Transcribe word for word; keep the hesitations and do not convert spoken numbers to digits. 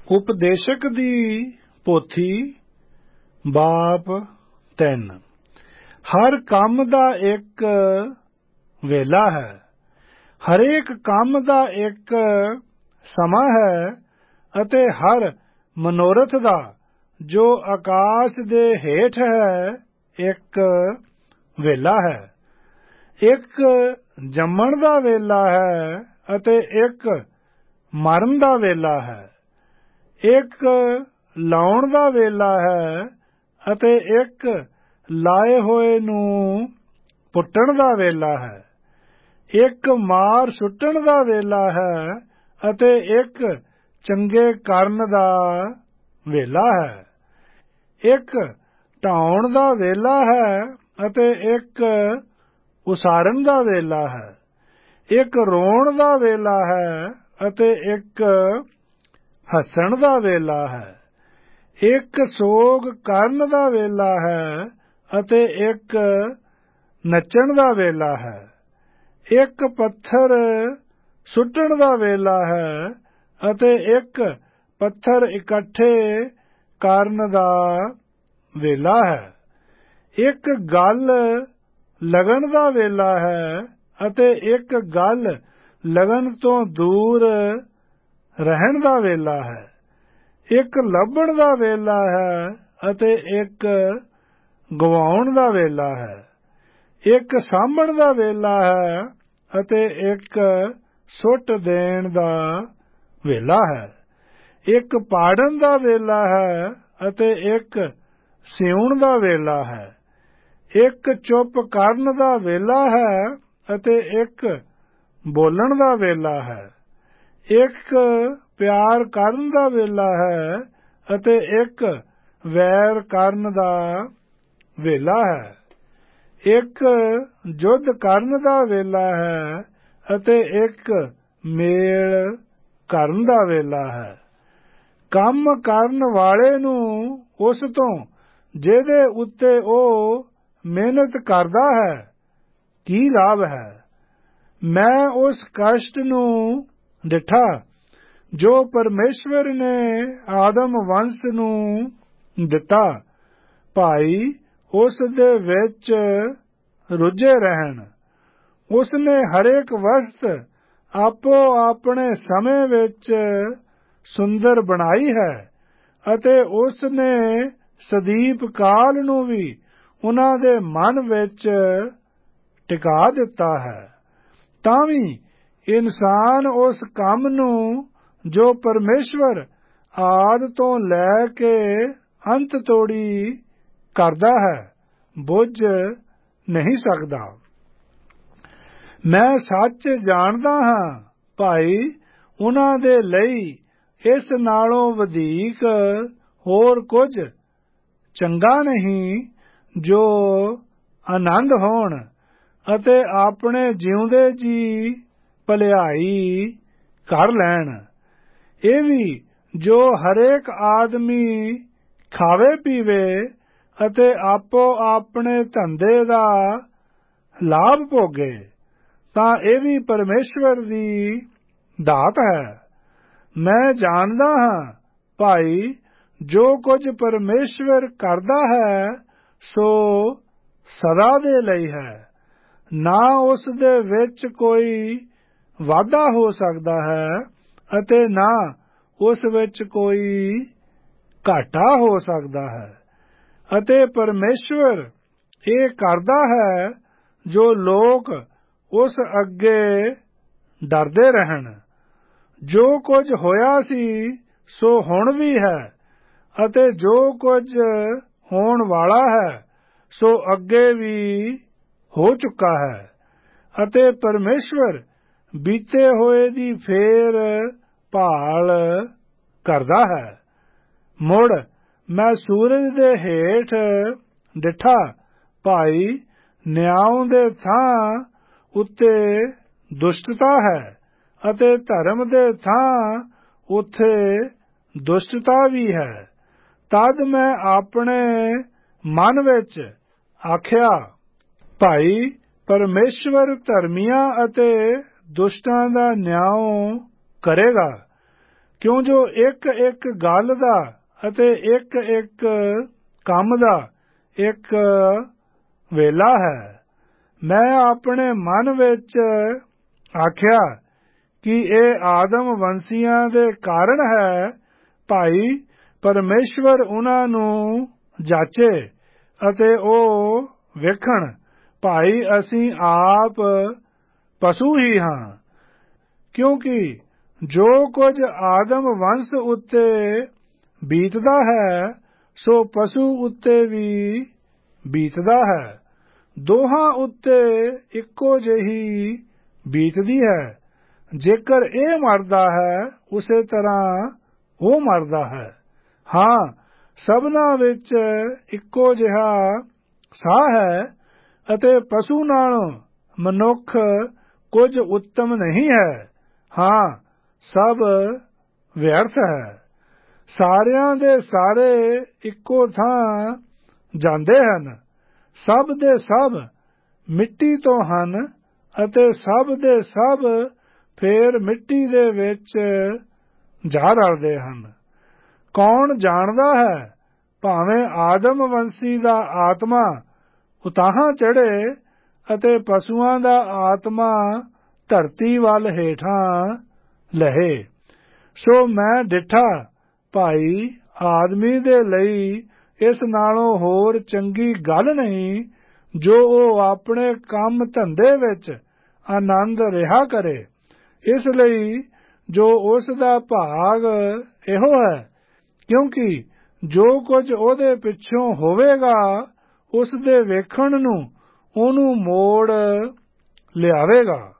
ਉਪਦੇਸ਼ਕ ਦੀ ਪੋਥੀ ਬਾਪ ਤਿੰਨ। ਹਰ ਕੰਮ ਦਾ ਇੱਕ ਵੇਲਾ ਹੈ, ਹਰੇਕ ਕੰਮ ਦਾ ਇੱਕ ਸਮਾਂ ਹੈ ਅਤੇ ਹਰ ਮਨੋਰਥ ਦਾ ਜੋ ਆਕਾਸ਼ ਦੇ ਹੇਠ ਹੈ ਇੱਕ ਵੇਲਾ ਹੈ। ਇੱਕ ਜੰਮਣ ਦਾ ਵੇਲਾ ਹੈ ਅਤੇ ਇੱਕ ਮਰਨ ਦਾ ਵੇਲਾ ਹੈ। ਇੱਕ ਲਾਉਣ ਦਾ ਵੇਲਾ ਹੈ ਅਤੇ ਇੱਕ ਲਾਏ ਹੋਏ ਨੂੰ ਪੁੱਟਣ ਦਾ ਵੇਲਾ ਹੈ। ਇੱਕ ਮਾਰ ਸੁੱਟਣ ਦਾ ਵੇਲਾ ਹੈ ਅਤੇ ਇੱਕ ਚੰਗੇ ਕਰਨ ਦਾ ਵੇਲਾ ਹੈ। ਇੱਕ ਢਾਉਣ ਦਾ ਵੇਲਾ ਹੈ ਅਤੇ ਇੱਕ ਉਸਾਰਨ ਦਾ ਵੇਲਾ ਹੈ। ਇੱਕ ਰੋਣ ਦਾ ਵੇਲਾ ਹੈ ਅਤੇ ਇੱਕ ਹੱਸਣ ਦਾ ਵੇਲਾ ਹੈ। ਇੱਕ ਸੋਗ ਕਰਨ ਦਾ ਵੇਲਾ ਹੈ ਅਤੇ ਇੱਕ ਨੱਚਣ ਦਾ ਵੇਲਾ ਹੈ। ਇੱਕ ਪੱਥਰ ਸੁੱਟਣ ਦਾ ਵੇਲਾ ਹੈ ਅਤੇ ਇੱਕ ਪੱਥਰ ਇਕੱਠੇ ਕਰਨ ਦਾ ਵੇਲਾ ਹੈ। ਇੱਕ ਗੱਲ ਲੱਗਣ ਦਾ ਵੇਲਾ ਹੈ ਅਤੇ ਇੱਕ ਗੱਲ ਲੱਗਣ ਤੋਂ ਦੂਰ ਰਹਿਣ ਦਾ ਵੇਲਾ ਹੈ। ਇੱਕ ਲੱਭਣ ਦਾ ਵੇਲਾ ਹੈ ਅਤੇ ਇੱਕ ਗਵਾਉਣ ਦਾ ਵੇਲਾ ਹੈ। ਇੱਕ ਸਾਂਭਣ ਦਾ ਵੇਲਾ ਹੈ ਅਤੇ ਇੱਕ ਸੁੱਟ ਦੇਣ ਦਾ ਵੇਲਾ ਹੈ। ਇੱਕ ਪਾੜਨ ਦਾ ਵੇਲਾ ਹੈ ਅਤੇ ਇੱਕ ਸਿਉਣ ਦਾ ਵੇਲਾ ਹੈ। ਇੱਕ ਚੁੱਪ ਕਰਨ ਦਾ ਵੇਲਾ ਹੈ ਅਤੇ ਇੱਕ ਬੋਲਣ ਦਾ ਵੇਲਾ ਹੈ। ਇੱਕ ਪਿਆਰ ਕਰਨ ਦਾ ਵੇਲਾ ਹੈ ਅਤੇ ਇੱਕ ਵੈਰ ਕਰਨ ਦਾ ਵੇਲਾ ਹੈ। ਇੱਕ ਯੁੱਧ ਕਰਨ ਦਾ ਵੇਲਾ ਹੈ ਅਤੇ ਇੱਕ ਮੇਲ ਕਰਨ ਦਾ ਵੇਲਾ ਹੈ। ਕੰਮ ਕਰਨ ਵਾਲੇ ਨੂੰ ਉਸ ਤੋਂ ਜਿਹਦੇ ਉੱਤੇ ਉਹ ਮਿਹਨਤ ਕਰਦਾ ਹੈ ਕੀ ਲਾਭ ਹੈ। ਮੈਂ ਉਸ ਕਸ਼ਟ ਨੂੰ ਡਿਠਾ ਜੋ ਪਰਮੇਸ਼ਵਰ ਨੇ ਆਦਮ ਵੰਸ਼ ਨੂੰ ਦਿੱਤਾ। ਭਾਈ ਉਸ ਦੇ ਵਿੱਚ ਰੁੱਝੇ ਰਹਿਣ। ਉਸ ਨੇ ਹਰੇਕ ਵਸਤ ਆਪੋ ਆਪਣੇ ਸਮੇਂ ਵਿੱਚ ਸੁੰਦਰ ਬਣਾਈ ਹੈ ਅਤੇ ਉਸ ਨੇ ਸਦੀਪ ਕਾਲ ਨੂੰ ਵੀ ਉਨ੍ਹਾਂ ਦੇ ਮਨ ਵਿੱਚ ਟਿਕਾ ਦਿੱਤਾ ਹੈ। ਤਾਂ ਵੀ ਇਨਸਾਨ ਉਸ ਕੰਮ ਨੂੰ ਜੋ ਪਰਮੇਸ਼ਵਰ ਆਦਿ ਤੋਂ ਲੈ ਕੇ ਅੰਤ ਤੋੜੀ ਕਰਦਾ ਹੈ ਬੁੱਝ ਨਹੀਂ ਸਕਦਾ। ਮੈਂ ਸੱਚ ਜਾਣਦਾ ਹਾਂ ਭਾਈ ਉਨ੍ਹਾਂ ਦੇ ਲਈ ਇਸ ਨਾਲੋਂ ਵਧੇਕ ਹੋਰ ਕੁਝ ਚੰਗਾ ਨਹੀਂ ਜੋ ਆਨੰਦ ਹੋਣ ਅਤੇ ਆਪਣੇ ਜਿਉਂਦੇ ਜੀ ਭਲਾਈ ਕਰ ਲੈਣ। ਇਹ ਵੀ ਜੋ ਹਰੇਕ ਆਦਮੀ ਖਾਵੇ ਪੀਵੇ ਅਤੇ ਆਪੋ ਆਪਣੇ ਧੰਦੇ ਦਾ ਲਾਭ ਭੋਗੇ ਤਾਂ ਇਹ ਵੀ ਪਰਮੇਸ਼ਵਰ ਦੀ ਦਾਤ ਹੈ। ਮੈਂ ਜਾਣਦਾ ਹਾਂ ਭਾਈ ਜੋ ਕੁਝ ਪਰਮੇਸ਼ਵਰ ਕਰਦਾ ਹੈ ਸੋ ਸਦਾ ਦੇ ਲਈ ਹੈ। ਨਾ ਉਸ ਦੇ ਵਿੱਚ ਕੋਈ ਵਾਧਾ ਹੋ ਸਕਦਾ ਹੈ ਅਤੇ ਨਾ ਉਸ ਵਿੱਚ ਕੋਈ ਘਾਟਾ ਹੋ ਸਕਦਾ ਹੈ। ਅਤੇ ਪਰਮੇਸ਼ਵਰ ਇਹ ਕਰਦਾ ਹੈ ਜੋ ਲੋਕ ਉਸ ਅੱਗੇ ਡਰਦੇ ਰਹਿਣ। ਜੋ ਕੁਝ ਹੋਇਆ ਸੀ ਸੋ ਹੁਣ ਵੀ ਹੈ ਅਤੇ ਜੋ ਕੁਝ ਹੋਣ ਵਾਲਾ ਹੈ ਸੋ ਅੱਗੇ ਵੀ ਹੋ ਚੁੱਕਾ ਹੈ। ਅਤੇ ਪਰਮੇਸ਼ਵਰ ਬੀਤੇ ਹੋਏ ਦੀ ਫੇਰ ਭਾਲ ਕਰਦਾ ਹੈ। ਮੁੜ ਮੈਂ ਸੂਰਜ ਦੇ ਹੇਠ ਡਿਠਾ ਭਾਈ ਨਿਆਂ ਦੇ ਥਾਂ ਉੱਤੇ ਦੁਸ਼ਟਤਾ ਹੈ ਅਤੇ ਧਰਮ ਦੇ ਥਾਂ ਉੱਥੇ ਦੁਸ਼ਟਤਾ ਵੀ ਹੈ। ਤਦ ਮੈਂ ਆਪਣੇ ਮਨ ਵਿੱਚ ਆਖਿਆ ਭਾਈ ਪਰਮੇਸ਼ਵਰ ਧਰਮੀਆਂ ਅਤੇ ਦੁਸ਼ਟਾਂ ਦਾ ਨਿਆਂ ਕਰੇਗਾ ਕਿਉਂ ਜੋ ਇੱਕ ਇੱਕ ਗੱਲ ਦਾ ਅਤੇ ਇੱਕ ਇੱਕ ਕੰਮ ਦਾ ਇੱਕ ਵੇਲਾ ਹੈ। ਮੈਂ ਆਪਣੇ ਮਨ ਵਿੱਚ ਆਖਿਆ ਕਿ ਇਹ ਆਦਮ ਵੰਸ਼ੀਆਂ ਦੇ ਕਾਰਨ ਹੈ। ਭਾਈ ਪਰਮੇਸ਼ਵਰ ਉਹਨਾਂ ਨੂੰ ਜਾਚੇ ਅਤੇ ਉਹ ਵੇਖਣ, ਭਾਈ ਅਸੀਂ ਆਪ ਪਸ਼ੂ ਹੀ ਹਾਂ। ਕਿਉਂਕਿ ਜੋ ਕੁਝ ਆਦਮ ਵੰਸ਼ ਉੱਤੇ ਬੀਤਦਾ ਹੈ ਸੋ ਪਸ਼ੂ ਉੱਤੇ ਵੀ ਬੀਤਦਾ ਹੈ। ਦੋਹਾਂ ਉੱਤੇ ਇੱਕੋ ਜਿਹੀ ਬੀਤਦੀ ਹੈ। ਜੇਕਰ ਇਹ ਮਰਦਾ ਹੈ ਉਸੇ ਤਰ੍ਹਾਂ ਉਹ ਮਰਦਾ ਹੈ। ਹਾਂ, ਸਭਨਾਂ ਵਿੱਚ ਇੱਕੋ ਜਿਹਾ ਸਾਹ ਹੈ ਅਤੇ ਪਸ਼ੂ ਨਾਲੋਂ ਮਨੁੱਖ ਕੁਝ ਉੱਤਮ ਨਹੀਂ ਹੈ। ਹਾਂ, ਸਭ ਵਿਅਰਥ ਹੈ। ਸਾਰਿਆਂ ਦੇ ਸਾਰੇ ਇੱਕੋ ਥਾਂ ਜਾਂਦੇ ਹਨ। ਸਭ ਦੇ ਸਭ ਮਿੱਟੀ ਤੋਂ ਹਨ ਅਤੇ ਸਭ ਦੇ ਸਭ ਫੇਰ ਮਿੱਟੀ ਦੇ ਵਿੱਚ ਜਾ ਰਲਦੇ ਹਨ। ਕੌਣ ਜਾਣਦਾ ਹੈ, ਭਾਵੇਂ ਆਦਮ ਵੰਸ਼ੀ ਦਾ ਆਤਮਾ ਉਤਾਹਾਂ ਚੜ੍ਹੇ ਅਤੇ ਪਸ਼ੂਆਂ ਦਾ ਆਤਮਾ ਧਰਤੀ ਵੱਲ ਹੇਠਾਂ ਲਹੇ। ਸੋ ਮੈਂ ਡਿਠਾ, ਭਾਈ ਆਦਮੀ ਦੇ ਲਈ ਇਸ ਨਾਲੋਂ ਹੋਰ ਚੰਗੀ ਗੱਲ ਨਹੀਂ ਜੋ ਉਹ ਆਪਣੇ ਕੰਮ ਧੰਦੇ ਵਿੱਚ ਆਨੰਦ ਰਿਹਾ ਕਰੇ। ਇਸ ਲਈ ਜੋ ਉਸ ਦਾ ਭਾਗ ਇਹੋ ਹੈ, ਕਿਉਂਕਿ ਜੋ ਕੁਝ ਉਹਦੇ ਪਿੱਛੋਂ ਹੋਵੇਗਾ ਉਸ ਦੇ ਵੇਖਣ ਨੂੰ ਉਹਨੂੰ ਮੋੜ ਲਿਆਵੇਗਾ।